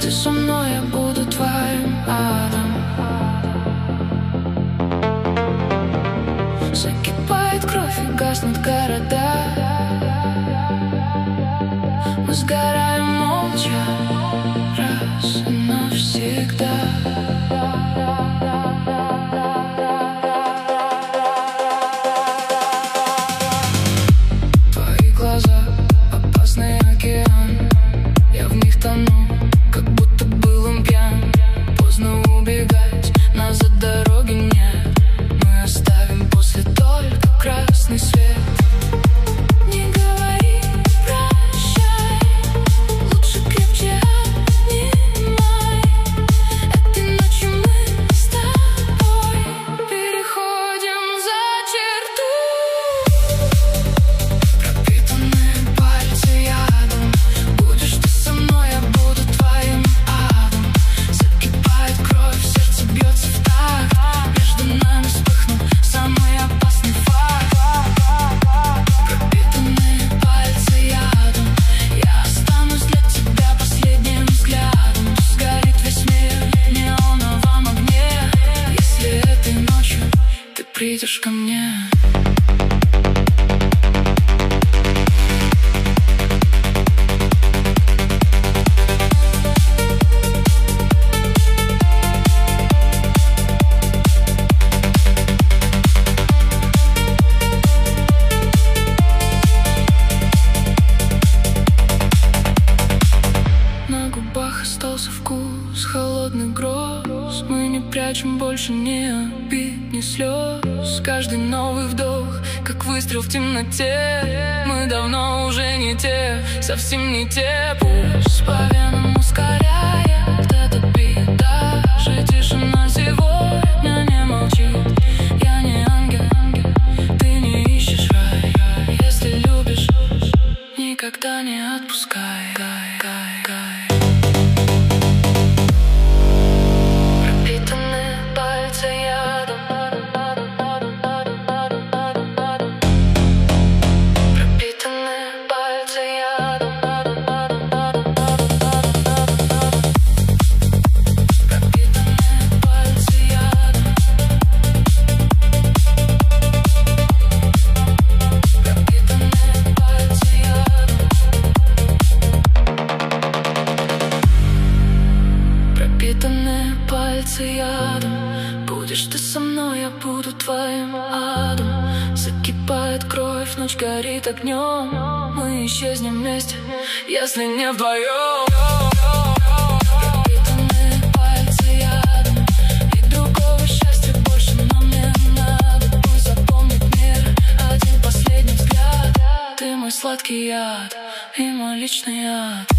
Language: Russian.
ты со мной, я буду твоим адом. Закипает кровь и гаснут города. Мы сгораем молча раз и навсегда. Твои глаза — опасный океан. Я в них тону, как будто был им пьян. Поздно убегать, назад дороги нет. Мы оставим после только красный свет. Не говори прощай, лучше крепче обнимай. Этой ночью мы с тобой переходим за черту. Пропитанные пальцы ядом, будешь ты со мной, я буду твоим адом. Закипает кровь, сердце бьется в такт. Между нами вспыхнул самый опасный факт. Пропитанные пальцы ядом, я останусь для тебя последним взглядом. Сгорит весь мир в неоновом огне, если этой ночью ты придешь ко мне. На губах остался вкус холодных гроз. Мы не прячем больше ни обид, ни слез. Каждый новый вдох, как выстрел в темноте. Мы давно уже не те, совсем не те. Пульс по венам ускоряет этот бит. Даже тишина сегодня не молчит. Я не ангел, ты не ищешь рай. Если любишь, никогда не отпускай. Пропитанные пальцы ядом, пропитанные пальцы ядом, пропитанные пальцы ядом, пропитанные пальцы ядом, пропитанные пальцы ядом. Будешь ты со мной, я буду твоим адом. Закипает кровь, ночь горит огнем. Мы исчезнем вместе, если не вдвоем. Пропитанные пальцы ядом, и другого счастья больше нам не надо. Пусть запомнит мир один последний взгляд. Ты мой сладкий яд и мой личный яд.